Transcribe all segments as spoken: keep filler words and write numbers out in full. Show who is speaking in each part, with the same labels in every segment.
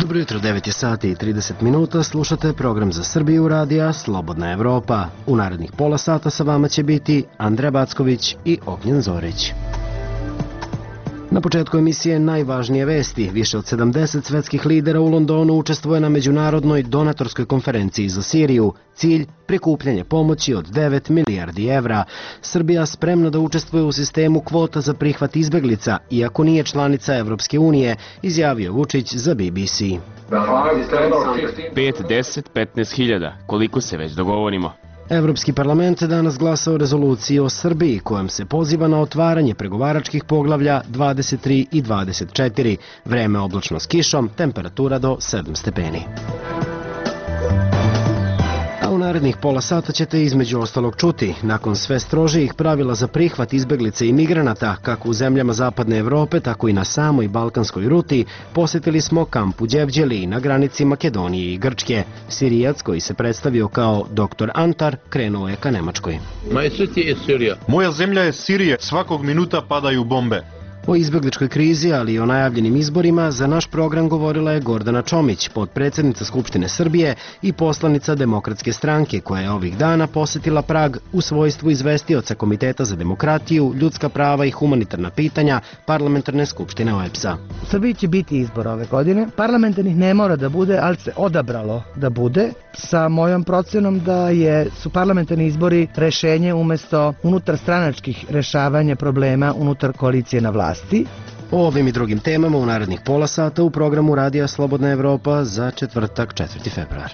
Speaker 1: Dobro jutro, devet je sati i trideset minuta, slušate program za Srbiju radija Slobodna Evropa. U narednih pola sata sa vama će biti Andreja Backović i Ognjen Zorić. Na početku emisije najvažnije vesti. Više od sedamdeset svetskih lidera u Londonu učestvuje na međunarodnoj donatorskoj konferenciji za Siriju. Cilj – prikupljanje pomoći od devet milijardi evra. Srbija spremna da učestvuje u sistemu kvota za prihvat izbeglica, iako nije članica Evropske unije, izjavio Vučić za B B C.
Speaker 2: pet, deset, petnaest hiljada, koliko se već dogovorimo.
Speaker 1: Evropski parlament danas glasa o rezoluciji o Srbiji, kojom se poziva na otvaranje pregovaračkih poglavlja dvadeset tri i dvadeset četiri. Vreme oblačno s kišom, temperatura do sedam stepeni. A u narednih pola sata ćete između ostalog čuti, nakon sve strožijih pravila za prihvat izbeglica i migranata, kako u zemljama Zapadne Evrope, tako i na samoj balkanskoj ruti, posjetili smo kamp u Đevđeliji na granici Makedonije i Grčke. Sirijac, koji se predstavio kao doktor Antar, krenuo je ka Nemačkoj.
Speaker 3: Moja zemlja je Sirija, svakog minuta padaju bombe.
Speaker 1: O izbegličkoj krizi, ali i o najavljenim izborima, za naš program govorila je Gordana Čomić, potpredsjednica Skupštine Srbije i poslanica Demokratske stranke, koja je ovih dana posjetila Prag u svojstvu izvestioca Komiteta za demokratiju, ljudska prava i humanitarna pitanja Parlamentarne skupštine O E B S A.
Speaker 4: U Srbiji će biti izbor ove godine. Parlamentarnih ne mora da bude, ali se odabralo da bude, sa mojom procenom da je, su parlamentarni izbori rešenje umesto unutar stranačkih rešavanja problema unutar koalicije na vlasti.
Speaker 1: O ovim i drugim temama u narednih pola sata u programu Radija Slobodna Evropa za četvrtak, četvrti februar.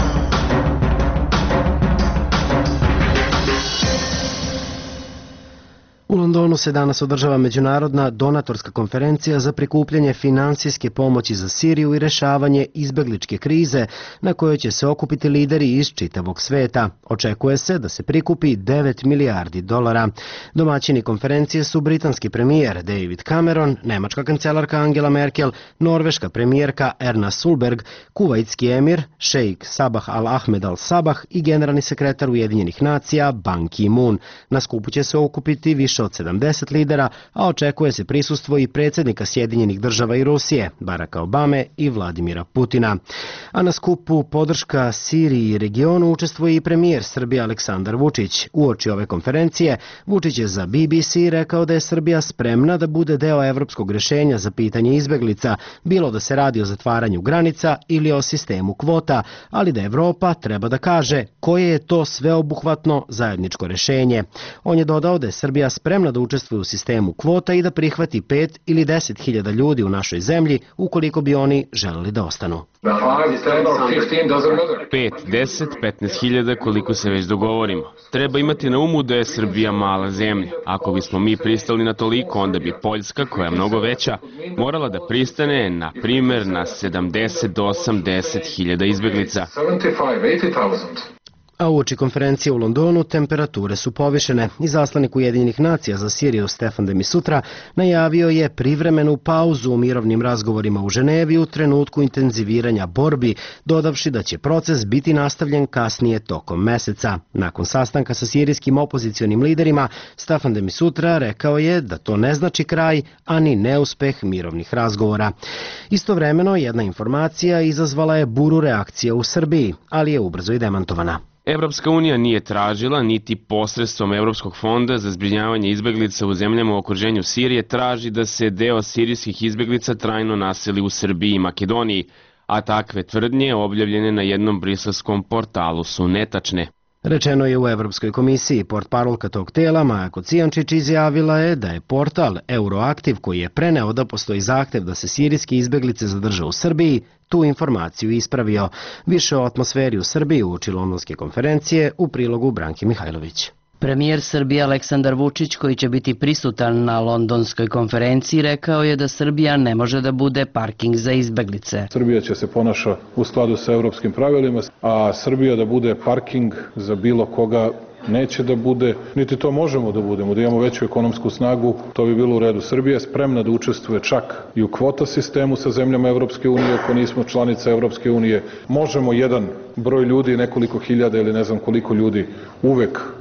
Speaker 1: U Londonu se danas održava međunarodna donatorska konferencija za prikupljanje finansijske pomoći za Siriju i rešavanje izbegličke krize, na kojoj će se okupiti lideri iz čitavog sveta. Očekuje se da se prikupi devet milijardi dolara. Domaćini konferencije su britanski premijer David Cameron, nemačka kancelarka Angela Merkel, norveška premijerka Erna Solberg, kuvajtski emir šejk Sabah al-Ahmed al-Sabah i generalni sekretar Ujedinjenih nacija Ban Ki-moon. Na skupu će se okupiti više od sedamdeset lidera, a očekuje se prisustvo i predsjednika Sjedinjenih država i Rusije, Baracka Obame i Vladimira Putina. A na skupu podrška Siriji i regionu učestvuje i premijer Srbije Aleksandar Vučić. Uoči ove konferencije, Vučić je za B B C rekao da je Srbija spremna da bude deo evropskog rješenja za pitanje izbeglica, bilo da se radi o zatvaranju granica ili o sistemu kvota, ali da Evropa treba da kaže koje je to sveobuhvatno zajedničko rješenje. On je dodao da je Srbija spremna spremna da učestvuje u sistemu kvota i da prihvati pet ili deset hiljada ljudi u našoj zemlji ukoliko bi oni želeli da ostanu.
Speaker 2: pet, deset, petnaest hiljada, koliko se već dogovorimo. Treba imati na umu da je Srbija mala zemlja. Ako bismo mi pristali na toliko, onda bi Poljska, koja je mnogo veća, morala da pristane, na primer, na sedamdeset do osamdeset hiljada izbeglica.
Speaker 1: A uoči konferencije u Londonu temperature su povišene. Izaslanik Ujedinjenih nacija za Siriju Stefan de Misutra najavio je privremenu pauzu u mirovnim razgovorima u Ženevi u trenutku intenziviranja borbi, dodavši da će proces biti nastavljen kasnije tokom meseca. Nakon sastanka sa sirijskim opozicionim liderima, Stefan de Misutra rekao je da to ne znači kraj, ani neuspeh mirovnih razgovora. Istovremeno, jedna informacija izazvala je buru reakcija u Srbiji, ali je ubrzo i demantovana.
Speaker 2: Evropska unija nije tražila, niti posredstvom Evropskog fonda za zbrinjavanje izbeglica u zemljama u okruženju Sirije traži da se deo sirijskih izbeglica trajno naseli u Srbiji i Makedoniji, a takve tvrdnje objavljene na jednom briselskom portalu su netačne.
Speaker 1: Rečeno je u Evropskoj komisiji. Portparolka tog tela, Maja Kocijančić, izjavila je da je portal Euroaktiv, koji je preneo da postoji zahtev da se sirijski izbeglice zadrže u Srbiji, tu informaciju ispravio. Više o atmosferi u Srbiji uoči londonske konferencije u prilogu Branke Mihajlović.
Speaker 5: Premijer Srbije Aleksandar Vučić, koji će biti prisutan na londonskoj konferenciji, rekao je da Srbija ne može da bude parking za izbeglice.
Speaker 6: Srbija će se ponaša u skladu sa evropskim pravilima, a Srbija da bude parking za bilo koga neće da bude, niti to možemo da budemo, da imamo veću ekonomsku snagu, to bi bilo u redu. Srbija je spremna da učestvuje čak i u kvota sistemu sa zemljama Evropske unije, ako nismo članica Evropske unije. Možemo jedan broj ljudi, nekoliko hiljada ili ne znam koliko ljudi, uvek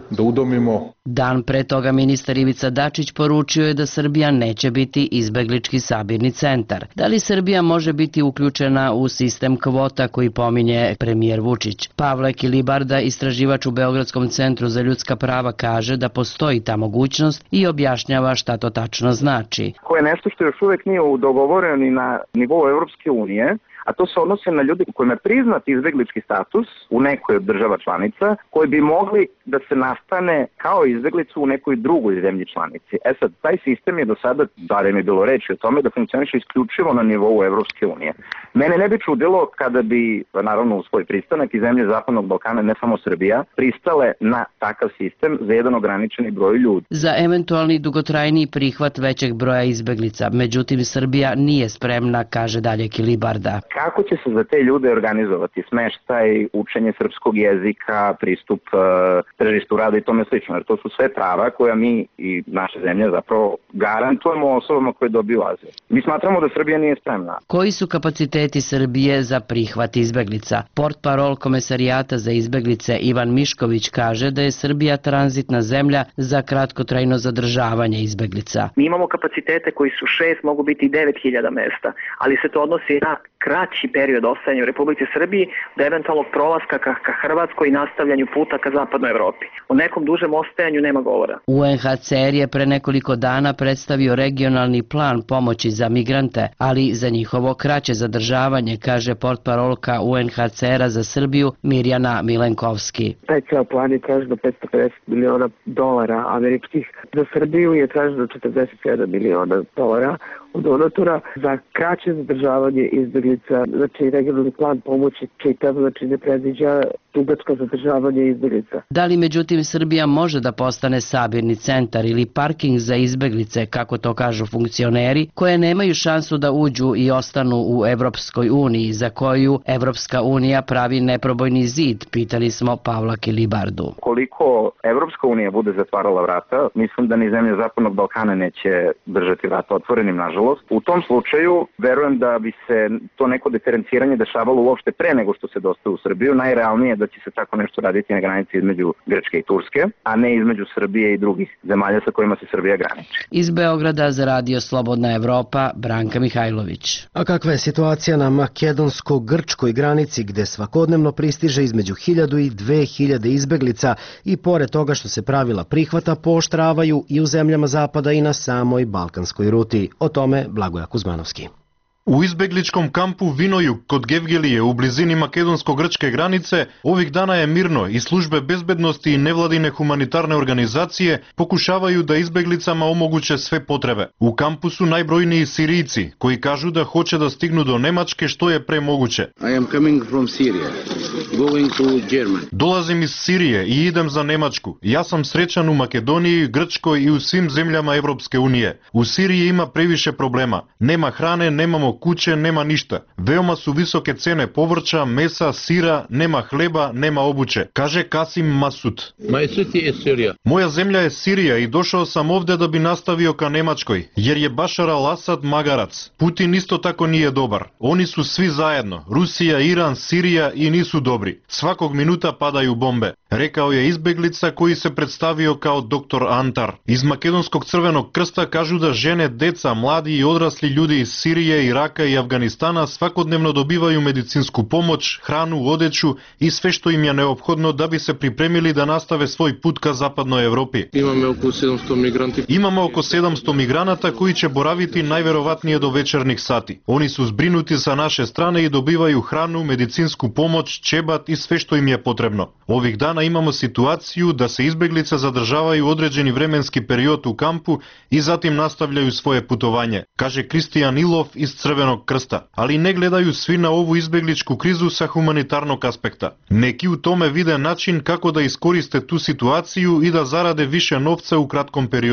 Speaker 6: da udomimo.
Speaker 5: Dan pre toga ministar Ivica Dačić poručio je da Srbija neće biti izbeglički sabirni centar. Da li Srbija može biti uključena u sistem kvota koji pominje premijer Vučić? Pavle Kilibarda, istraživač u Beogradskom centru za ljudska prava, kaže da postoji ta mogućnost i objašnjava šta to tačno znači.
Speaker 7: Ko je nešto što još uvek nije dogovoreno ni na nivou Evropske unije, a to se odnose na ljudi kojima je priznat izbeglički status u nekoj od država članica, koji bi mogli da se nastane kao izbeglicu u nekoj drugoj zemlji članici. E sad, taj sistem je do sada, barem je bilo reči o tome, da funkcioniše isključivo na nivou Evropske unije. Mene ne bi čudilo kada bi, naravno u svoj pristanak i zemlje Zapadnog Balkana, ne samo Srbija, pristale na takav sistem za jedan ograničeni broj ljudi.
Speaker 5: Za eventualni dugotrajniji prihvat većeg broja izbeglica, međutim Srbija nije spremna, kaže dalje Kilibarda.
Speaker 7: Kako će se za te ljude organizovati smeštaj, učenje srpskog jezika, pristup uh, tržištu rada i tome slično, jer to su sve prava koja mi i naše zemlje zapravo garantujemo osobama koje dobiju azil. Mi smatramo da Srbija nije spremna.
Speaker 5: Koji su kapaciteti Srbije za prihvat izbeglica? Portparol Komesarijata za izbeglice Ivan Mišković kaže da je Srbija tranzitna zemlja za kratkotrajno zadržavanje izbeglica.
Speaker 8: Mi imamo kapacitete koji su šest, mogu biti i devet hiljada mesta, ali se to odnosi na kraći period ostajanja u Republici Srbiji do eventualnog prolaska ka, ka Hrvatskoj i nastavljanju puta ka zapadnoj Evropi. O nekom dužem ostajanju nema govora.
Speaker 5: U en ha ce er je pre nekoliko dana predstavio regionalni plan pomoći za migrante, ali za njihovo kraće zadržavanje, kaže portparolka u en ha ce era za Srbiju Mirjana Milenkovski.
Speaker 9: Taj ceo plan je tražen do petsto pedeset miliona dolara američkih. Za Srbiju je tražen do četrdeset sedam miliona dolara od donatora za kraće zadržavanje izbeglica. Znači, regionalni plan pomoći čitav, znači ne predviđa dugačko zadržavanje izbeglica.
Speaker 5: Da li međutim Srbija može da postane sabirni centar ili parking za izbeglice, kako to kažu funkcioneri, koje nemaju šansu da uđu i ostanu u Evropskoj uniji, za koju Evropska unija pravi neprobojni zid, pitali smo Pavla Kilibardu.
Speaker 7: Koliko Evropska unija bude zatvarala vrata, mislim da ni zemlje Zapadnog Balkana neće držati vrata otvorenim, nažalost. U tom slučaju, verujem da bi se to neko diferenciranje dešavalo uopšte pre nego što se dostaje u Srbiju. Najrealnije je da će se tako nešto raditi na granici između Grčke i Turske, a ne između Srbije i drugih zemalja sa kojima se Srbija graniči.
Speaker 5: Iz Beograda za Radio Slobodna Evropa, Branka Mihajlović.
Speaker 1: A kakva je situacija na makedonsko-grčkoj granici, gde svakodnevno pristiže između hiljadu i dve hiljade izbeglica i pored toga što se pravila prihvata pooštravaju i u zemljama zapada i na samoj balkanskoj ruti? O tome Blagoja Kuzmanovski.
Speaker 3: U izbegličkom kampu Vinojug kod Gevgelije u blizini makedonsko-grčke granice ovih dana je mirno i službe bezbednosti i nevladine humanitarne organizacije pokušavaju da izbeglicama omoguće sve potrebe. U kampu su najbrojniji Sirijci koji kažu da hoće da stignu do Nemačke što je pre moguće.
Speaker 10: I am coming from Syria, going to Germany.
Speaker 3: Dolazim iz Sirije i idem za Nemačku. Ja sam srećan u Makedoniji, Grčkoj i u svim zemljama Evropske unije. U Siriji ima previše problema. Nema hrane, nemamo kuće, nema ništa. Veoma su visoke cene povrća, mesa, sira, nema hleba, nema obuće, kaže Kasim Masud.
Speaker 10: My city is Syria.
Speaker 3: Moja zemlja je Sirija i došao sam ovde da bi nastavio ka Nemačkoj, jer je Bašar al-Asad magarac. Putin isto tako nije dobar. Oni su svi zajedno, Rusija, Iran, Sirija i nisu dobri. Svakog minuta padaju bombe, rekao je izbeglica koji se predstavio kao doktor Antar. Iz Makedonskog crvenog krsta kažu da žene, deca, mladi i odrasli ljudi iz Sirije, Iraka i Afganistana svakodnevno dobivaju medicinsku pomoć, hranu, odeću i sve što im je neophodno da bi se pripremili da nastave svoj put ka zapadnoj Evropi.
Speaker 10: Imamo oko sedamsto migranti.
Speaker 3: Imamo oko sedamsto migranata koji će boraviti najverovatnije do večernjih sati. Oni su zbrinuti sa naše strane i dobivaju hranu, medicinsku pomoć, ćebat i sve što im je potrebno. Ovih dana imamo situaciju da se izbeglice zadržavaju određeni vremenski period u kampu i zatim nastavljaju svoje putovanje, kaže Kristijan Ilov iz Crvenog krsta, ali ne gledaju svi na ovu izbegličku krizu sa humanitarnog aspekta. Neki u tome vide način kako da iskoriste tu situaciju i da zarade više novca u kratkom periodu.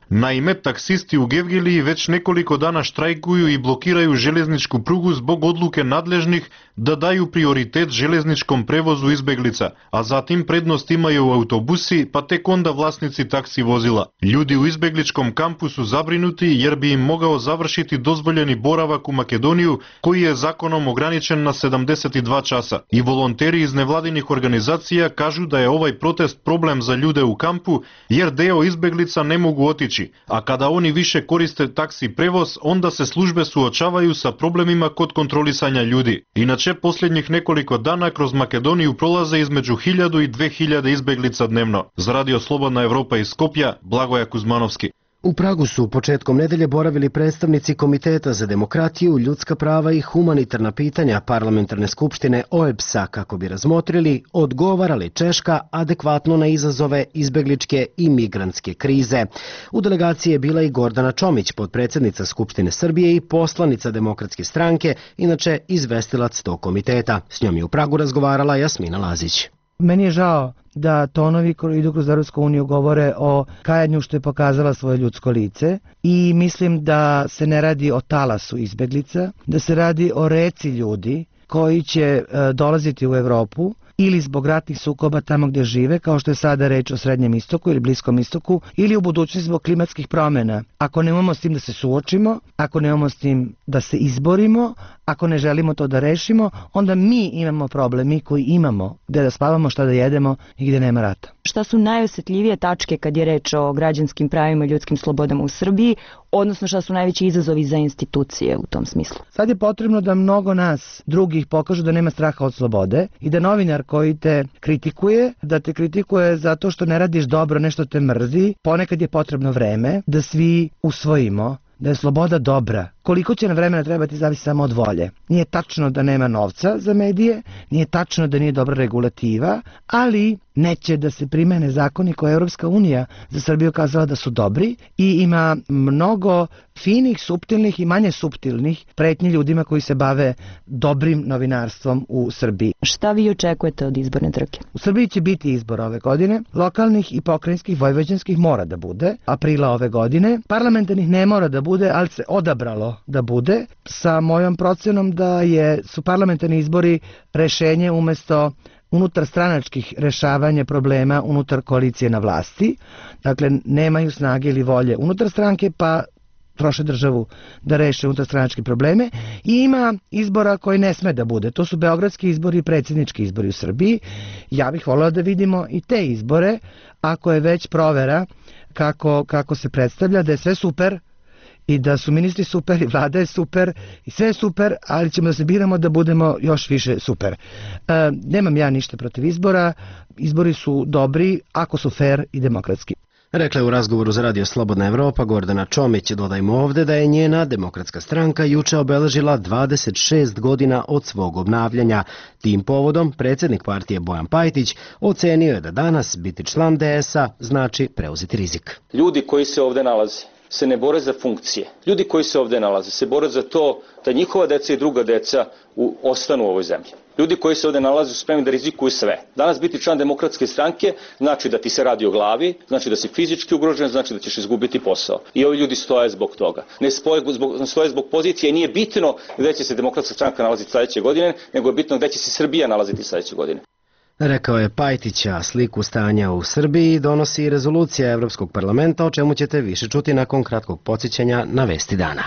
Speaker 3: Naime, taksisти u Gevgeliji već nekoliko dana štrajkuju i blokiraju železničku prugu zbog odluke nadležnih da daju prioritet železničkom prevozu izbeglica, a zatim prednost imaju autobusi, pa tek onda vlasnici taksi vozila. Ljudi u izbegličkom kampu su zabrinuti jer bi im mogao završiti dozvoljeni boravak u Makedoniju, koji je zakonom ograničen na sedamdeset dva časa. I volonteri iz nevladinih organizacija kažu da je ovaj protest problem za ljude u kampu, jer deo izbeglica ne mogu otići, a kada oni više koriste taksi prevoz, onda se službe suočavaju sa problemima kod kontrolisanja ljudi. Inače, posljednjih nekoliko dana kroz Makedoniju prolaze između hiljadu i dve hiljade izbeglica dnevno. Za Radio Slobodna Evropa iz Skopja, Blagoja Kuzmanovski.
Speaker 1: U Pragu su početkom nedelje boravili predstavnici Komiteta za demokratiju, ljudska prava i humanitarna pitanja Parlamentarne skupštine O E B S-a kako bi razmotrili odgovara li Češka adekvatno na izazove izbegličke i migrantske krize. U delegaciji je bila i Gordana Čomić, potpredsjednica Skupštine Srbije i poslanica Demokratske stranke, inače izvestilac tog komiteta. S njom je u Pragu razgovarala Jasmina Lazić.
Speaker 4: Meni je žao da tonovi koji idu kroz Europsku uniju govore o kajanju što je pokazala svoje ljudsko lice i mislim da se ne radi o talasu izbeglica, da se radi o reci ljudi koji će e, dolaziti u Evropu ili zbog ratnih sukoba tamo gdje žive, kao što je sada reč o Srednjem istoku ili Bliskom istoku, ili u budućnosti zbog klimatskih promjena. Ako nemamo s tim da se suočimo, ako nemamo s tim da se izborimo, ako ne želimo to da rešimo, onda mi imamo problem, mi koji imamo gdje da spavamo, šta da jedemo i gdje nema rata.
Speaker 11: Šta su najosjetljivije tačke kad je reč o građanskim pravima i ljudskim slobodama u Srbiji, odnosno šta su najveći izazovi za institucije u tom smislu?
Speaker 4: Sad je potrebno da mnogo nas drugih pokažu da nema straha od slobode i da novinar koji te kritikuje, da te kritikuje zato što ne radiš dobro, nešto te mrzi, ponekad je potrebno vreme da svi usvojimo da je sloboda dobra. Koliko će na vremena trebati zavisi samo od volje. Nije tačno da nema novca za medije, nije tačno da nije dobra regulativa, ali neće da se primene zakoni koje je Europska unija za Srbiju kazala da su dobri i ima mnogo finih, suptilnih i manje suptilnih pretnji ljudima koji se bave dobrim novinarstvom u Srbiji.
Speaker 11: Šta vi očekujete od izborne trke?
Speaker 4: U Srbiji će biti izbor ove godine, lokalnih i pokrajinskih, vojvođanskih mora da bude, aprila ove godine, parlamentarnih ne mora da bude, ali se odabralo da bude, sa mojom procenom da je, su parlamentarni izbori rešenje umesto unutar stranačkih rešavanja problema unutar koalicije na vlasti. Dakle, nemaju snage ili volje unutar stranke, pa troše državu da reše unutar stranačke probleme. I ima izbora koji ne sme da bude. To su beogradski izbori i predsjednički izbori u Srbiji. Ja bih voljela da vidimo i te izbore, ako je već provera kako, kako se predstavlja, da je sve super, i da su ministri super i vlada je super i sve je super, ali ćemo da se biramo da budemo još više super. E, nemam ja ništa protiv izbora, izbori su dobri ako su fair i demokratski.
Speaker 1: Rekla je u razgovoru za Radio Slobodna Evropa Gordana Čomić. Dodajmo ovde da je njena Demokratska stranka juče obeležila dvadeset šest godina od svog obnavljanja. Tim povodom predsjednik partije Bojan Pajtić ocenio je da danas biti član D S-a znači preuzeti rizik.
Speaker 12: Ljudi koji se ovde nalaze se ne bore za funkcije. Ljudi koji se ovdje nalaze se bore za to da njihova deca i druga deca u, ostanu u ovoj zemlji. Ljudi koji se ovdje nalaze su spremni da rizikuju sve. Danas biti član Demokratske stranke znači da ti se radi o glavi, znači da si fizički ugrožen, znači da ćeš izgubiti posao. I ovi ljudi stoje zbog toga. Ne stoje zbog, stoje zbog pozicije i nije bitno gdje će se Demokratska stranka nalaziti sljedeće godine, nego je bitno gdje će se Srbija nalaziti sljedeće godine.
Speaker 1: Rekao je Pajtića. Sliku stanja u Srbiji donosi i rezolucija Evropskog parlamenta, o čemu ćete više čuti nakon kratkog podsjećanja na vesti dana.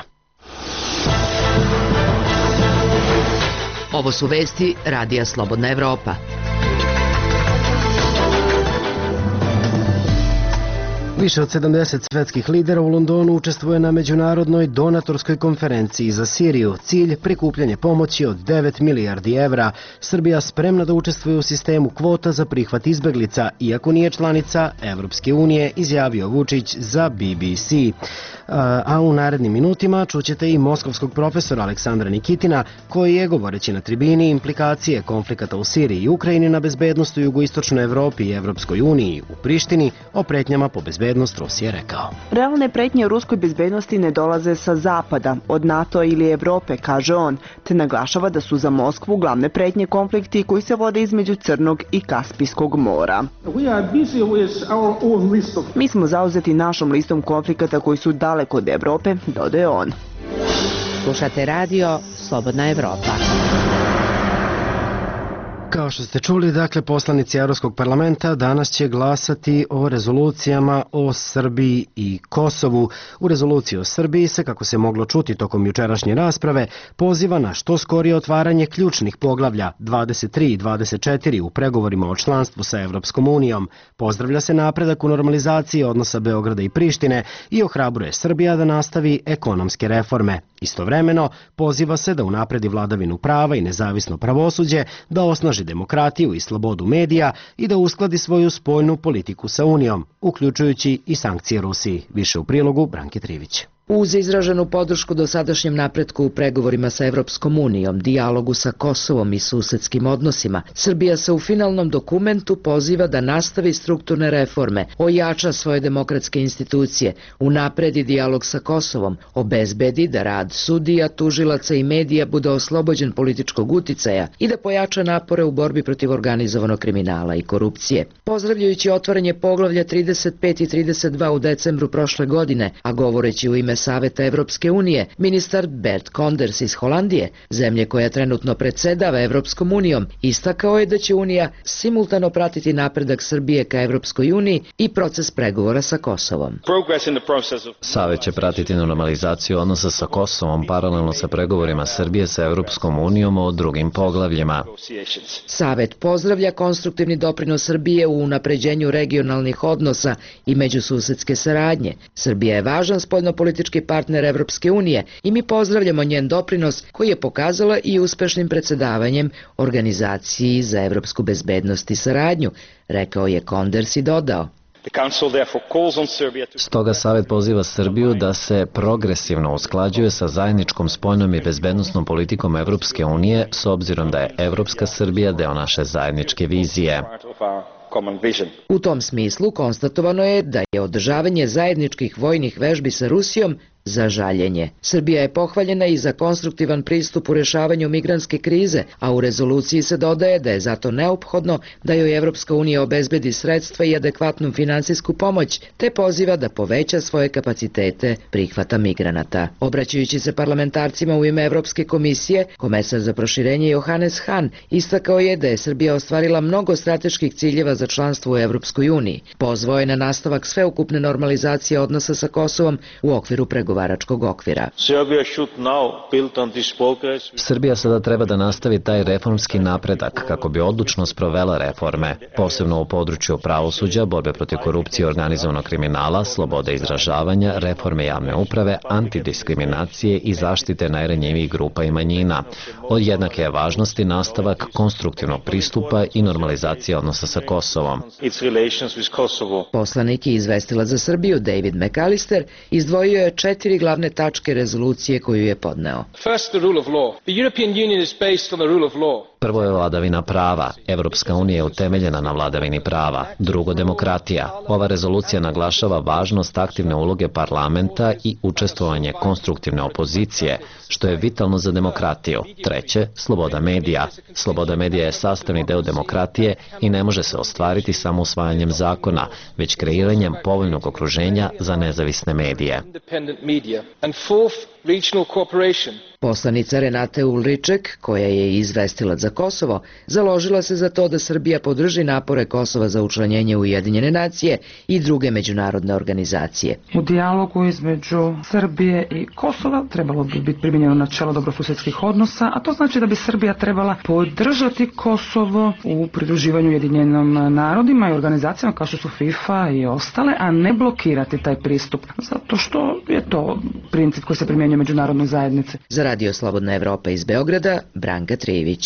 Speaker 13: Ovo su vesti Radija Slobodna Evropa.
Speaker 1: Više od sedamdeset svetskih lidera u Londonu učestvuje na međunarodnoj donatorskoj konferenciji za Siriju. Cilj prikupljanje pomoći od devet milijardi evra. Srbija spremna da učestvuje u sistemu kvota za prihvat izbeglica, iako nije članica Evropske unije, izjavio Vučić za B B C. A u narednim minutima čućete i moskovskog profesora Aleksandra Nikitina, koji je, govoreći na tribini implikacije konflikata u Siriji i Ukrajini na bezbednost u jugoistočnoj Evropi i Evropskoj uniji, u Prištini, o pretnjama po bezbednosti bezbednost Rusije rekao.
Speaker 14: Realne pretnje ruskoj bezbednosti ne dolaze sa zapada, od NATO ili Evrope, kaže on, te naglašava da su za Moskvu glavne pretnje konflikti koji se vode između Crnog i Kaspijskog mora. Mi smo zauzeti našom listom konflikata koji su daleko od Evrope, dodaje on.
Speaker 13: Slušate radio Slobodna Evropa.
Speaker 1: Kao što ste čuli, dakle, poslanici Evropskog parlamenta danas će glasati o rezolucijama o Srbiji i Kosovu. U rezoluciji o Srbiji se, kako se moglo čuti tokom jučerašnje rasprave, poziva na što skorije otvaranje ključnih poglavlja dvadeset tri i dvadeset četiri u pregovorima o članstvu sa Evropskom unijom. Pozdravlja se napredak u normalizaciji odnosa Beograda i Prištine i ohrabruje Srbija da nastavi ekonomske reforme. Istovremeno, poziva se da unapredi vladavinu prava i nezavisno pravosuđe, da osnaži demokratiju i slobodu medija i da uskladi svoju spoljnu politiku sa Unijom, uključujući i sankcije Rusiji. Više u prilogu Branke Trivić.
Speaker 5: Uz izraženu podršku dosadašnjem napretku u pregovorima sa Evropskom unijom, dijalogu sa Kosovom i susedskim odnosima, Srbija se u finalnom dokumentu poziva da nastavi strukturne reforme, ojača svoje demokratske institucije, unapredi dijalog sa Kosovom, obezbedi da rad sudija, tužilaca i medija bude oslobođen političkog uticaja i da pojača napore u borbi protiv organizovanog kriminala i korupcije. Pozdravljajući otvaranje poglavlja trideset pet i trideset dva u decembru prošle godine, a govoreći u ime Saveta Evropske unije, ministar Bert Koenders iz Holandije, zemlje koja trenutno predsedava Evropskom unijom, istakao je da će Unija simultano pratiti napredak Srbije ka Evropskoj uniji i proces pregovora sa Kosovom.
Speaker 15: Savet će pratiti normalizaciju odnosa sa Kosovom paralelno sa pregovorima Srbije sa Evropskom unijom o drugim poglavljima.
Speaker 5: Savet pozdravlja konstruktivni doprinos Srbije u unapređenju regionalnih odnosa i međususedske saradnje. Srbija je važan spoljnopolitički partner Evropske unije i mi pozdravljamo njen doprinos koji je pokazala i uspešnim predsedavanjem Organizaciji za evropsku bezbednost i saradnju, rekao je Koenders i dodao.
Speaker 15: Stoga Savet poziva Srbiju da se progresivno usklađuje sa zajedničkom spoljnom i bezbednosnom politikom Evropske unije s obzirom da je Evropska Srbija deo naše zajedničke vizije.
Speaker 5: U tom smislu konstatovano je da je održavanje zajedničkih vojnih vežbi sa Rusijom za žaljenje. Srbija je pohvaljena i za konstruktivan pristup u rešavanju migrantske krize, a u rezoluciji se dodaje da je zato neophodno da joj Evropska unija obezbedi sredstva i adekvatnu finansijsku pomoć, te poziva da poveća svoje kapacitete prihvata migranata. Obraćajući se parlamentarcima u ime Evropske komisije, komesar za proširenje Johannes Hahn istakao je da je Srbija ostvarila mnogo strateških ciljeva za članstvo u Evropskoj uniji. Pozvao je na nastavak sveukupne normalizacije odnosa sa Kosovom u okviru pregovora. okvira.
Speaker 15: Srbija sada treba da nastavi taj reformski napredak kako bi odlučno sprovela reforme, posebno u području pravosuđa, borbe protiv korupcije i organizovanog kriminala, slobode izražavanja, reforme javne uprave, antidiskriminacije i zaštite najranjivijih grupa i manjina. Od jednake je važnosti nastavak konstruktivnog pristupa i normalizacija odnosa sa Kosovom.
Speaker 5: Poslanik i izvestilac za Srbiju David McAllister izdvojio je četiri četiri glavne tačke rezolucije koju je podneo.
Speaker 15: Prvo je vladavina prava. Evropska unija je utemeljena na vladavini prava. Drugo, demokratija. Ova rezolucija naglašava važnost aktivne uloge parlamenta i učestvovanje konstruktivne opozicije, što je vitalno za demokratiju. Treće, sloboda medija. Sloboda medija je sastavni deo demokratije i ne može se ostvariti samo usvajanjem zakona, već kreiranjem povoljnog okruženja za nezavisne medije.
Speaker 5: Poslanica Renate Ulriček, koja je izvestilac za Kosovo, založila se za to da Srbija podrži napore Kosova za učlanjenje u Ujedinjene nacije i druge međunarodne organizacije.
Speaker 16: U dijalogu između Srbije i Kosova trebalo bi biti primijenjeno načelo dobrosusedskih odnosa, a to znači da bi Srbija trebala podržati Kosovo u pridruživanju Ujedinjenim narodima i organizacijama kao što su FIFA i ostale, a ne blokirati taj pristup, zato što je to princip koji se primjenjuje međunarodnoj zajednici.
Speaker 5: Za Radio Slobodna Evropa iz Beograda, Branka Trivić.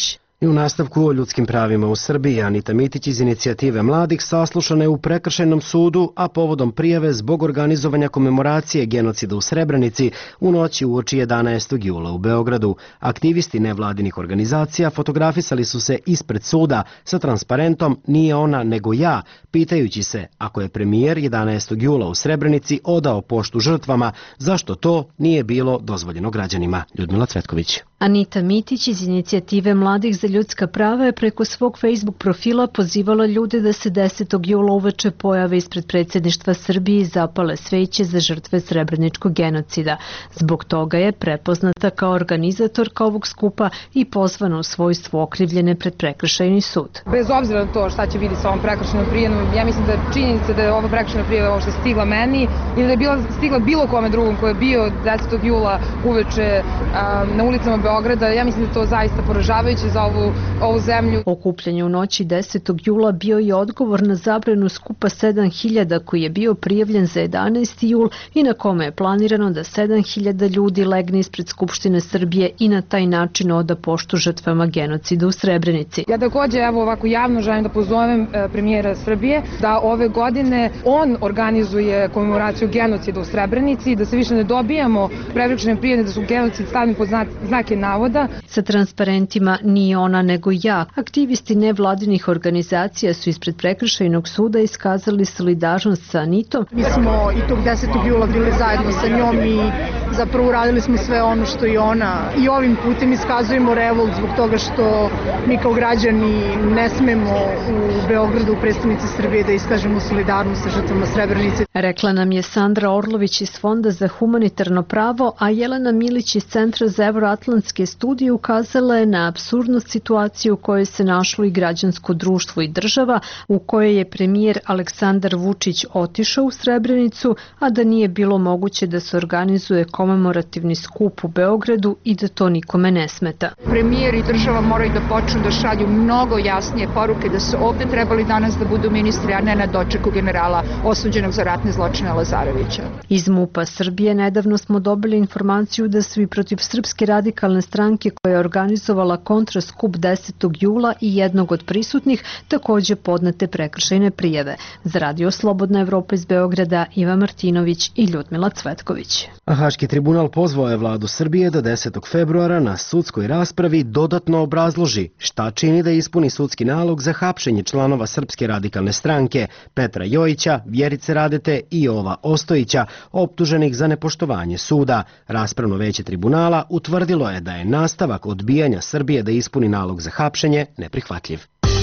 Speaker 1: I u nastavku o ljudskim pravima u Srbiji, Anita Mitić iz Inicijative mladih saslušana je u prekršajnom sudu, a povodom prijave zbog organizovanja komemoracije genocida u Srebrenici u noći uoči jedanaestog jula u Beogradu. Aktivisti nevladinih organizacija fotografisali su se ispred suda sa transparentom "Nije ona nego ja", pitajući se, ako je premijer jedanaestog jula u Srebrenici odao poštu žrtvama, zašto to nije bilo dozvoljeno građanima. Ljudmila Cvetković.
Speaker 17: Anita Mitić iz Inicijative mladih za ljudska prava je preko svog Facebook profila pozivala ljude da se desetog jula uveče pojave ispred predsjedništva Srbije i zapale sveće za žrtve srebreničkog genocida. Zbog toga je prepoznata kao organizatorka ovog skupa i pozvana u svojstvu okrivljene pred prekršajni sud.
Speaker 18: Bez obzira na to šta će vidjeti sa ovom prekršajnom prijavom, ja mislim da je činjenica da je ova prekršajna prijava ovo što je stigla meni ili da je bila stigla bilo kome drugom koji je bio desetog jula uveče um, na ulicama Beograda, ja mislim da je to zaista poražavajuće za ovu, ovu zemlju.
Speaker 17: Okupljanje u noći desetog jula bio je odgovor na zabranu skupa sedam hiljada koji je bio prijavljen za jedanaesti jul i na kome je planirano da sedam hiljada ljudi legne ispred Skupštine Srbije i na taj način oda poštu žrtvama genocida u Srebrenici.
Speaker 18: Ja takođe evo ovako javno želim da pozovem premijera Srbije da ove godine on organizuje komemoraciju genocida u Srebrenici i da se više ne dobijamo prekršajne prijave da su genocid stavljeni pod znake navoda.
Speaker 17: Sa transparentima "Nije ona nego ja", aktivisti nevladinih organizacija su ispred prekršajnog suda iskazali solidarnost sa Anitom.
Speaker 19: Mi smo i tog desetog jula bili zajedno sa njom i zapravo uradili smo sve ono što i ona. I ovim putem iskazujemo revolt zbog toga što mi kao građani ne smemo u Beogradu, u prestonici Srbije, da iskažemo solidarnost sa žrtvama Srebrenice.
Speaker 17: Rekla nam je Sandra Orlović iz Fonda za humanitarno pravo, a Jelena Milić iz Centra za evroatlantske studije ukazala je na apsurdnost situacije u kojoj se našlo i građansko društvo i država, u kojoj je premijer Aleksandar Vučić otišao u Srebrenicu, a da nije bilo moguće da se organizuje komemorativni skup u Beogradu i da to nikome ne smeta.
Speaker 20: Premijer i država moraju da počnu da šalju mnogo jasnije poruke da su ovde trebali danas da budu ministri, a ne na dočeku generala osuđenog za ratne zločine Lazarevića.
Speaker 17: Iz MUP-a Srbije nedavno smo dobili informaciju da su i protiv Srpske radikalne stranke koja je organizovala kontraskup desetog jula i jednog od prisutnih takođe podnete prekršajne prijave. Za Radio Slobodna Evropa iz Beograda, Iva Martinović i Ljudmila Cvetković.
Speaker 1: A Haški tribunal pozvao je vladu Srbije da desetog februara na sudskoj raspravi dodatno obrazloži šta čini da ispuni sudski nalog za hapšenje članova Srpske radikalne stranke Petra Jojića, Vjerice Radete i Jova Ostojića, optuženih za nepoštovanje suda. Raspravno veće tribunala utvrdilo je da je nastavak odbijanja Srbije da ispuni nalog za hapšenje neprihvatljiv.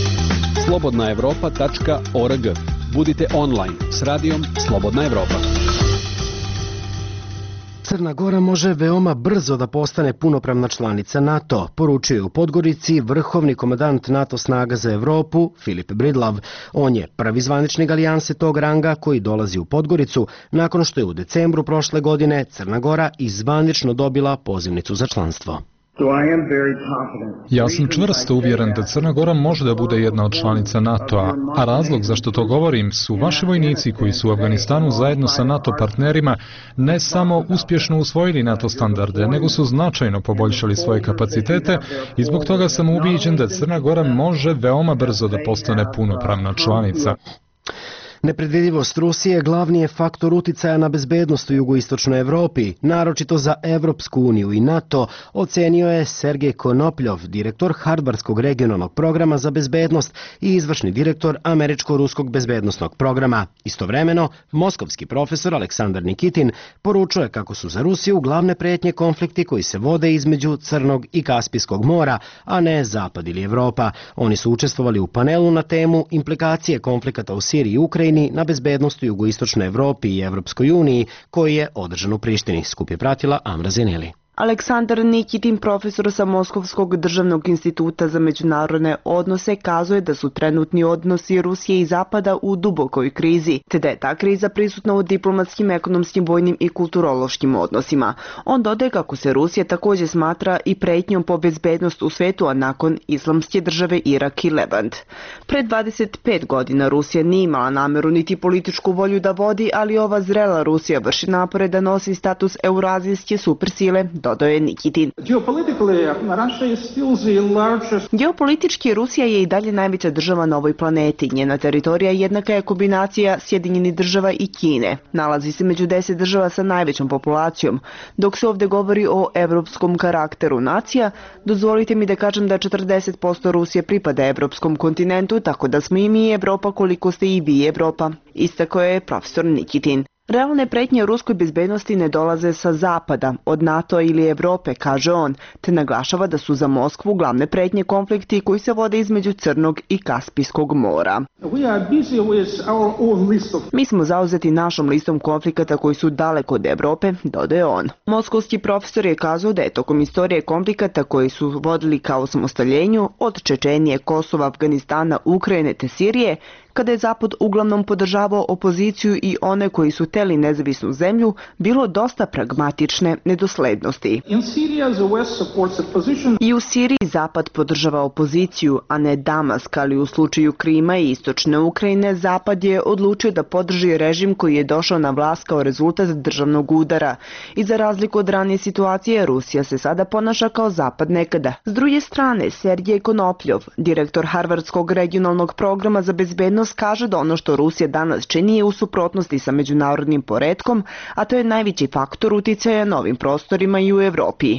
Speaker 21: slobodna evropa tačka org. Budite online s radijom Slobodna Evropa.
Speaker 1: Crna Gora može veoma brzo da postane punopravna članica NATO, poručuje u Podgorici vrhovni komandant NATO snaga za Evropu Filip Bridlav. On je prvi zvaničnik alijanse tog ranga koji dolazi u Podgoricu nakon što je u decembru prošle godine Crna Gora i zvanično dobila pozivnicu za članstvo.
Speaker 22: Ja sam čvrsto uvjeren da Crna Gora može da bude jedna od članica NATO-a, a razlog zašto to govorim su vaši vojnici koji su u Afganistanu zajedno sa NATO partnerima ne samo uspješno usvojili NATO standarde, nego su značajno poboljšali svoje kapacitete i zbog toga sam ubijeđen da Crna Gora može veoma brzo da postane punopravna članica.
Speaker 1: Nepredvidivost Rusije glavni je faktor uticaja na bezbednost u jugoistočnoj Evropi, naročito za Evropsku uniju i NATO, ocenio je Sergej Konopljov, direktor Hardvarskog regionalnog programa za bezbednost i izvršni direktor Američko-ruskog bezbednostnog programa. Istovremeno, moskovski profesor Aleksandar Nikitin poručuje kako su za Rusiju glavne pretnje konflikti koji se vode između Crnog i Kaspijskog mora, a ne Zapad ili Evropa. Oni su učestvovali u panelu na temu implikacije konflikata u Siriji i Ukrajini na bezbednost u jugoistočnoj Evropi i Evropskoj uniji, koji je održan u Prištini. Skup je pratila Amra Zeneli.
Speaker 14: Aleksandar Nikitin, profesor sa Moskovskog državnog instituta za međunarodne odnose, kazuje da su trenutni odnosi Rusije i Zapada u dubokoj krizi, te da je ta kriza prisutna u diplomatskim, ekonomskim, vojnim i kulturološkim odnosima. On dodaje kako se Rusija također smatra i pretnjom po bezbednost u svetu, a nakon Islamske države Irak i Levant. Pred dvadeset pet godina Rusija nije imala nameru niti političku volju da vodi, ali ova zrela Rusija vrši napore da nosi status eurazijske supersile dodao je Nikitin. Geopolitički Rusija je i dalje najveća država na ovoj planeti. Njena teritorija jednaka je kombinacija Sjedinjenih država i Kine. Nalazi se među deset država sa najvećom populacijom. Dok se ovdje govori o evropskom karakteru nacija, dozvolite mi da kažem da četrdeset posto Rusije pripada evropskom kontinentu, tako da smo i mi Evropa koliko ste i vi Evropa, istakao je profesor Nikitin. Realne pretnje ruskoj bezbednosti ne dolaze sa zapada, od NATO ili Evrope, kaže on, te naglašava da su za Moskvu glavne pretnje konflikti koji se vode između Crnog i Kaspijskog mora. Mi smo zauzeti našom listom konflikata koji su daleko od Evrope, dodaje on. Moskovski profesor je kazao da je tokom istorije konflikata koji su vodili ka osamostaljenju od Čečenije, Kosova, Afganistana, Ukrajine te Sirije, kada je Zapad uglavnom podržavao opoziciju i one koji su teli nezavisnu zemlju, bilo dosta pragmatične nedoslednosti. I u Siriji Zapad podržava opoziciju, a ne Damask, ali u slučaju Krima i istočne Ukrajine Zapad je odlučio da podrži režim koji je došao na vlast kao rezultat državnog udara. I za razliku od ranije situacije, Rusija se sada ponaša kao Zapad nekada. S druge strane, Sergej Konopljov, direktor Harvardskog regionalnog programa za bezbednost, kaže da ono što Rusija danas čini je u suprotnosti sa međunarodnim poretkom, a to je najveći faktor uticaja na ovim prostorima i u Evropi.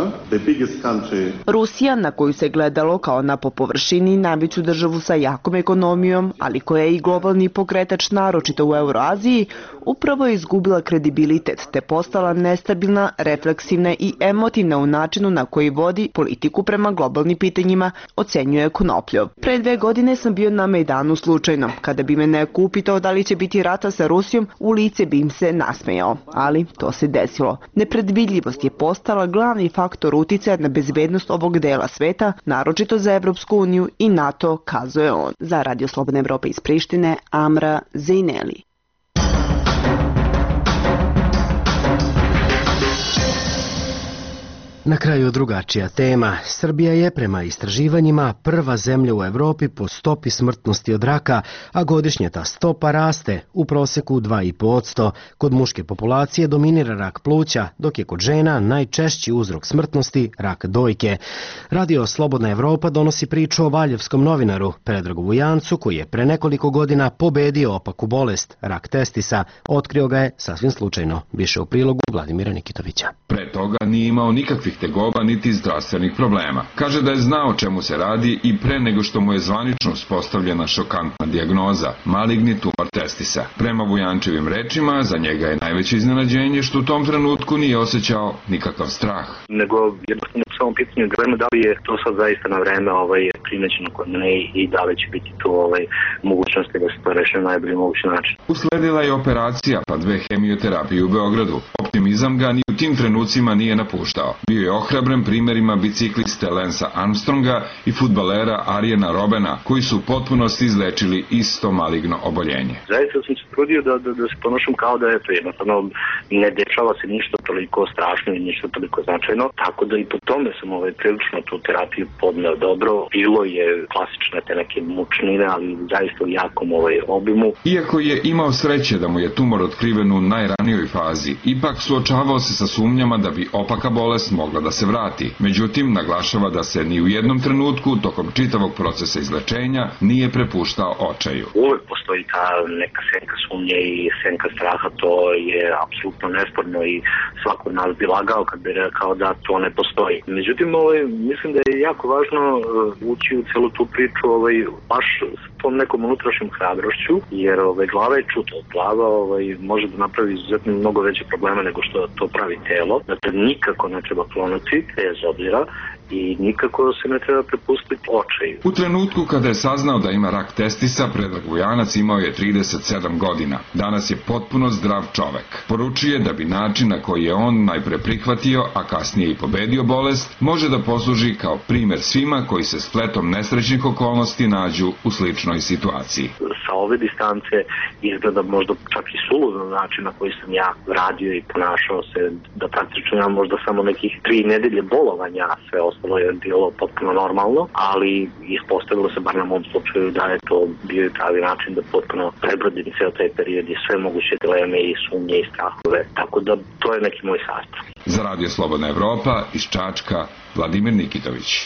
Speaker 14: Rusija, na koju se gledalo kao na po površini najveću državu sa jakom ekonomijom, ali koja je i globalni pokretač naročito u Euroaziji, upravo je izgubila kredibilitet te postala nestabilna, refleksivna i emotivna u načinu na koji vodi politiku prema globalnim pitanjima, ocenjuje Konopljov. Pre dve godine sam bio na Mejdanu slučajno. Kada bi me neko upitao da li će biti rata sa Rusijom, u lice bi im se nasmejao. Ali to se desilo. Nepredvidljivost je postala glavni faktor uticaja na bezbednost ovog dela sveta, naročito za Evropsku uniju i NATO, kazuje on. Za Radio Slobodna Evropa iz Prištine, Amra Zejneli.
Speaker 1: Na kraju drugačija tema. Srbija je prema istraživanjima prva zemlja u Evropi po stopi smrtnosti od raka, a godišnje ta stopa raste, u proseku dva i po posto. Kod muške populacije dominira rak pluća, dok je kod žena najčešći uzrok smrtnosti rak dojke. Radio Slobodna Evropa donosi priču o valjevskom novinaru Predragu Vujancu, koji je pre nekoliko godina pobedio opaku bolest, rak testisa. Otkrio ga je sasvim slučajno. Više u prilogu Vladimira Nikitovića.
Speaker 2: Pre toga nije imao nikakvih tegoba niti zdravstvenih problema. Kaže da je znao o čemu se radi i pre nego što mu je zvanično uspostavljena šokantna dijagnoza, maligni tumor testisa. Prema Vujančevim rečima, za njega je najveće iznenađenje što u tom trenutku nije osjećao nikakav strah.
Speaker 6: Nego jednostavno samo pitanje gledamo da li je to sad zaista na vreme ovaj, primećeno kod mene i da li će biti tu ovaj, mogućnosti da se to reši na najbolji mogući način.
Speaker 2: Usledila je operacija pa dve hemioterapije u Beogradu. Optimizam ga ni u tim trenucima nije napuštao. Bio je ohrabren primjerima bicikliste Lensa Armstronga i fudbalera Arijena Robena, koji su u potpunosti izlečili isto maligno oboljenje.
Speaker 6: Zaista sam se trudio da, da, da se ponošam kao da je to jednostavno ne dešava se ništa toliko strašno i ništa toliko značajno, tako da i po tome sam ovaj, prilično tu terapiju podneo dobro. Bilo je klasične te neke mučnine, ali zaista u jakom ovaj, obimu.
Speaker 2: Iako je imao sreće da mu je tumor otkriven u najranijoj fazi, ipak suočavao se sa sumnjama da bi opaka bolest mogla da se vrati. Međutim, naglašava da se ni u jednom trenutku tokom čitavog procesa izlečenja nije prepuštao očaju.
Speaker 6: Uvek postoji ta neka senka sumnje i senka straha, to je apsolutno nesporno i svako od nas bi lagao kad bi rekao da to ne postoji. Međutim, ovaj, mislim da je jako važno ući u celu tu priču ovaj, baš s tom nekom unutrašnjom hrabrošću, jer ovaj, glava je čuta. Glava ovaj, može da napravi izuzetno mnogo veće probleme nego što to pravi telo. Dakle, nikako ne treba klonuti, bez obzira, i nikako se ne treba prepustiti očaju.
Speaker 2: U trenutku kada je saznao da ima rak testisa, Predrag Vujanac imao je trideset sedam godina. Danas je potpuno zdrav čovek. Poručuje da bi način na koji je on najpre prihvatio, a kasnije i pobedio bolest, može da posluži kao primer svima koji se spletom nesrećnih okolnosti nađu u sličnoj situaciji.
Speaker 6: Sa ove distance izgleda možda čak i suludan način na koji sam ja radio i ponašao se, da praktično imam možda samo nekih tri nedelje bolovanja, sve ostalo ostalo je bilo potpuno normalno, ali ispostavilo se, bar na mom slučaju, da je to bio i pravi način da potpuno prebrodim ceo taj period i sve moguće dileme i sumnje i strahove. Tako da to je neki moj sastav.
Speaker 2: Za Radio Slobodna Evropa iz Čačka, Vladimir Nikitović.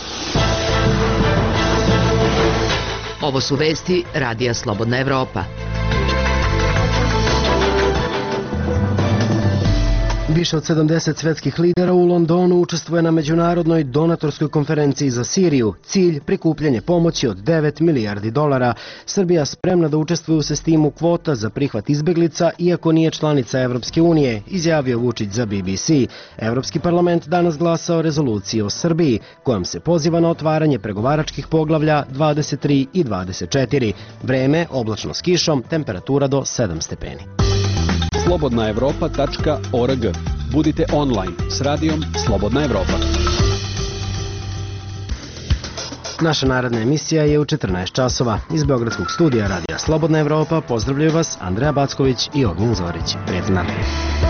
Speaker 13: Ovo su vesti Radija Slobodna Evropa.
Speaker 1: Više od sedamdeset svetskih lidera u Londonu učestvuje na međunarodnoj donatorskoj konferenciji za Siriju. Cilj prikupljanje pomoći od devet milijardi dolara. Srbija spremna da učestvuje u sistemu kvota za prihvat izbeglica, iako nije članica Evropske unije, izjavio Vučić za B B C. Evropski parlament danas glasa o rezoluciji o Srbiji, kojom se poziva na otvaranje pregovaračkih poglavlja dvadeset tri i dvadeset četiri. Vreme oblačno s kišom, temperatura do sedam stepeni.
Speaker 21: slobodna evropa tačka org. Budite online s radijom Slobodna Evropa.
Speaker 1: Naša naredna emisija je u četrnaest časova. Iz Beogradskog studija Radija Slobodna Evropa pozdravljaju vas Andreja Backović i Ognjen Zorić. Prijetna.